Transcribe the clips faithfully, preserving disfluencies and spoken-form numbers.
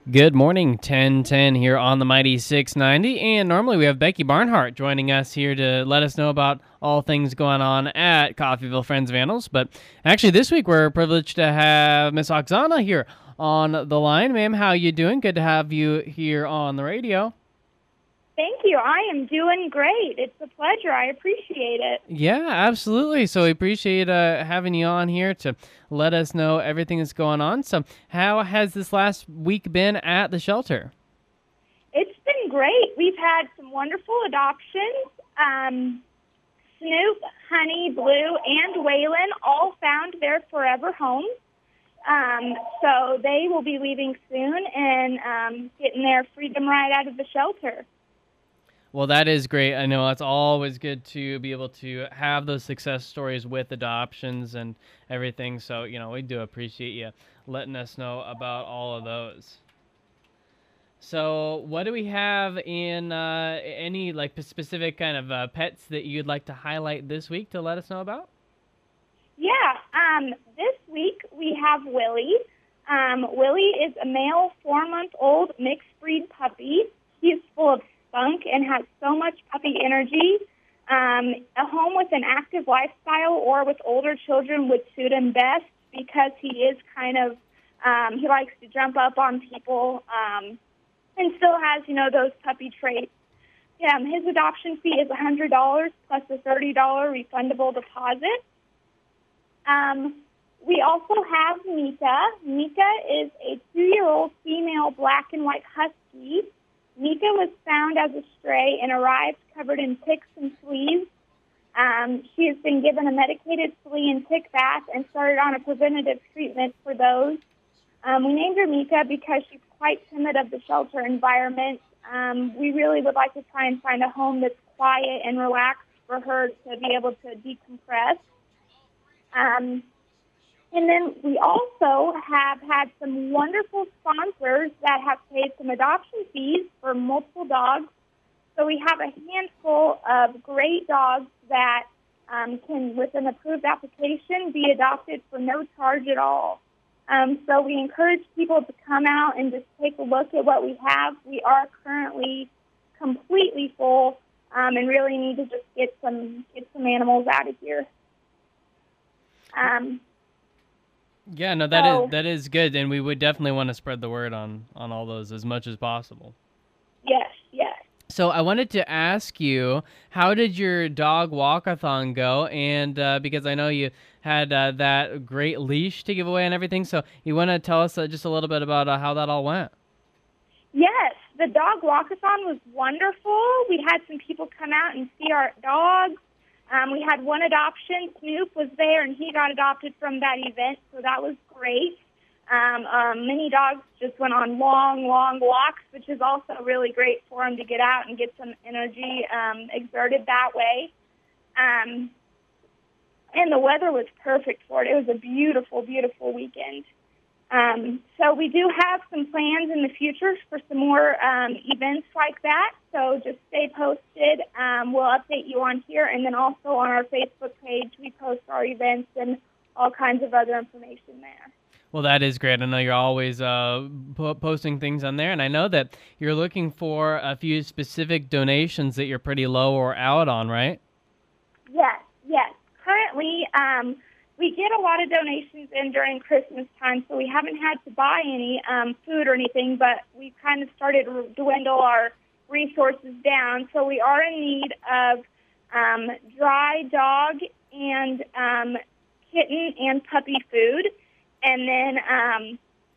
Good morning, ten ten here on the Mighty six ninety, and normally we have Becky Barnhart joining us here to let us know about all things going on at Coffeyville Friends of Animals, but actually this week we're privileged to have Miss Oksana here on the line. Ma'am, how you doing? Good to have you here on the radio. Thank you. I am doing great. It's a pleasure. I appreciate it. Yeah, absolutely. So we appreciate uh, having you on here to let us know everything that's going on. So how has this last week been at the shelter? It's been great. We've had some wonderful adoptions. Um, Snoop, Honey, Blue, and Waylon all found their forever homes. Um, so they will be leaving soon and um, getting their freedom right out of the shelter. Well, that is great. I know it's always good to be able to have those success stories with adoptions and everything. So, you know, we do appreciate you letting us know about all of those. So what do we have in uh, any like specific kind of uh, pets that you'd like to highlight this week to let us know about? Yeah, um, this week we have Willie. Um, Willie is a male four-month-old mixed-breed puppy. He's full of spunk and has so much puppy energy. Um, a home with an active lifestyle or with older children would suit him best because he is kind of, um, he likes to jump up on people um, and still has, you know, those puppy traits. Um, his adoption fee is one hundred dollars plus a thirty dollars refundable deposit. Um, we also have Mika. Mika is a two-year-old female black and white husky. Mika was found as a stray and arrived covered in ticks and fleas. Um, she has been given a medicated flea and tick bath and started on a preventative treatment for those. Um, we named her Mika because she's quite timid of the shelter environment. Um, we really would like to try and find a home that's quiet and relaxed for her to be able to decompress. Um, And then we also have had some wonderful sponsors that have paid some adoption fees for multiple dogs. So we have a handful of great dogs that um, can, with an approved application, be adopted for no charge at all. Um, so we encourage people to come out and just take a look at what we have. We are currently completely full um, and really need to just get some get some animals out of here. Um, Yeah, no, that so, is that is good, and we would definitely want to spread the word on, on all those as much as possible. Yes, yes. So I wanted to ask you, how did your dog walkathon go? And uh, because I know you had uh, that great leash to give away and everything, so you want to tell us uh, just a little bit about uh, how that all went? Yes, the dog walkathon was wonderful. We had some people come out and see our dogs. Um, we had one adoption. Snoop was there, and he got adopted from that event, so that was great. Um, um, many dogs just went on long, long walks, which is also really great for them to get out and get some energy um, exerted that way. Um, and the weather was perfect for it. It was a beautiful, beautiful weekend. Um, so we do have some plans in the future for some more um, events like that. So just stay posted. Um, we'll update you on here, and then also on our Facebook page, we post our events and all kinds of other information there. Well, that is great. I know you're always uh, po- posting things on there, and I know that you're looking for a few specific donations that you're pretty low or out on, right? Yes, yes. Currently, um, we get a lot of donations in during Christmas time, so we haven't had to buy any um, food or anything, but we've kind of started to dwindle our resources down. So we are in need of um, dry dog and um, kitten and puppy food, and then um,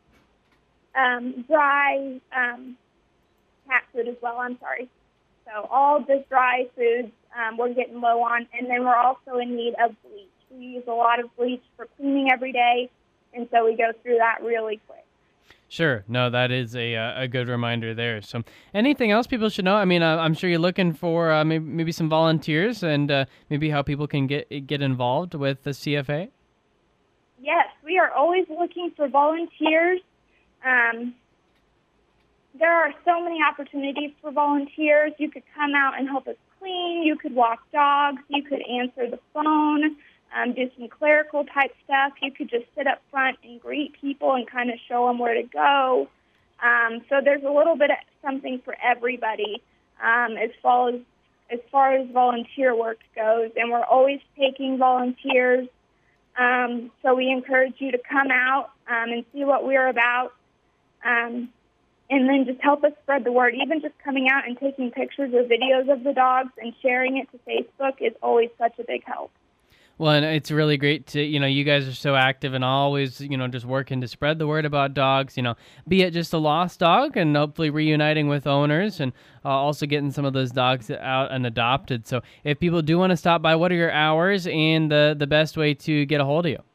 um, dry um, cat food as well. I'm sorry. So all just dry foods um, we're getting low on, and then we're also in need of bleach. We use a lot of bleach for cleaning every day, and so we go through that really quick. Sure. No, that is a uh, a good reminder there. So anything else people should know? I mean, uh, I'm sure you're looking for uh, maybe, maybe some volunteers and uh, maybe how people can get get involved with the C F A? Yes, we are always looking for volunteers. Um, there are so many opportunities for volunteers. You could come out and help us clean. You could walk dogs. You could answer the phone. Um, do some clerical type stuff. You could just sit up front and greet people and kind of show them where to go. Um, so there's a little bit of something for everybody um, as far as as far as volunteer work goes, and we're always taking volunteers. Um, so we encourage you to come out um, and see what we're about, um, and then just help us spread the word. Even just coming out and taking pictures or videos of the dogs and sharing it to Facebook is always such a big help. Well, and it's really great to, you know, you guys are so active and always, you know, just working to spread the word about dogs, you know, be it just a lost dog and hopefully reuniting with owners and uh, also getting some of those dogs out and adopted. So if people do want to stop by, what are your hours and the, the best way to get a hold of you?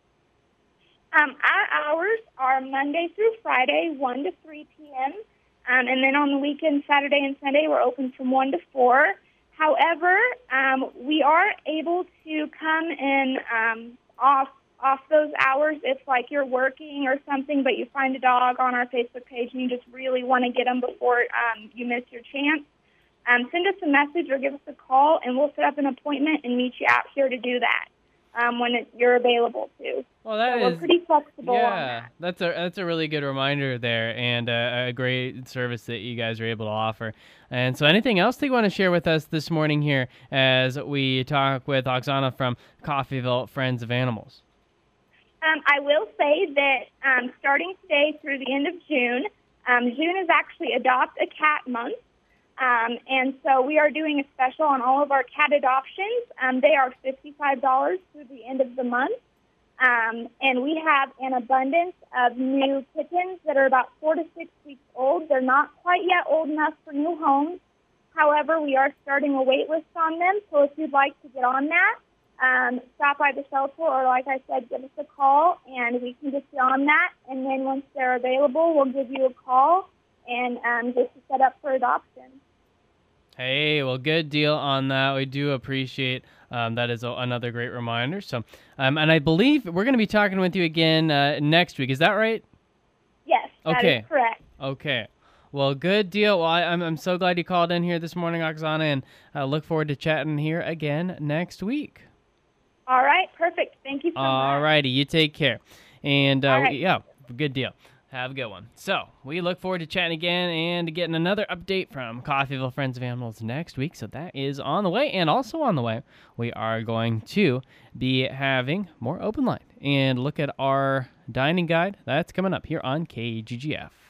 Um, our hours are Monday through Friday, one to three p.m., um, and then on the weekend, Saturday and Sunday, we're open from one to four. However, um, we are able to come in um, off off those hours if, like, you're working or something, but you find a dog on our Facebook page and you just really want to get them before um, you miss your chance. Um, send us a message or give us a call, and we'll set up an appointment and meet you out here to do that um, when it, you're available to. Well, that so is we're pretty flexible yeah. on that. That's a that's a really good reminder there, and a, a great service that you guys are able to offer. And so, anything else that you want to share with us this morning here as we talk with Oksana from Coffeyville Friends of Animals? Um, I will say that um, starting today through the end of June, um, June is actually Adopt a Cat Month. Um, and so we are doing a special on all of our cat adoptions. Um, they are fifty-five dollars through the end of the month. Um, and we have an abundance of new kittens that are about four to six weeks old. They're not quite yet old enough for new homes. However, we are starting a wait list on them. So if you'd like to get on that, um, stop by the shelter or, like I said, give us a call, and we can get you on that. And then once they're available, we'll give you a call and um, get you set up for adoption. Hey, well, good deal on that. We do appreciate um, that is a, another great reminder. So, um, and I believe we're going to be talking with you again uh, next week. Is that right? Yes, that okay. is correct. Okay. Well, good deal. Well, I, I'm I'm so glad you called in here this morning, Oksana, and I look forward to chatting here again next week. All right, perfect. Thank you so All much. All righty, you take care. And uh, All right. yeah, good deal. Have a good one. So we look forward to chatting again and getting another update from Coffeyville Friends of Animals next week. So that is on the way. And also on the way, we are going to be having more Open Line and look at our dining guide. That's coming up here on K G G F.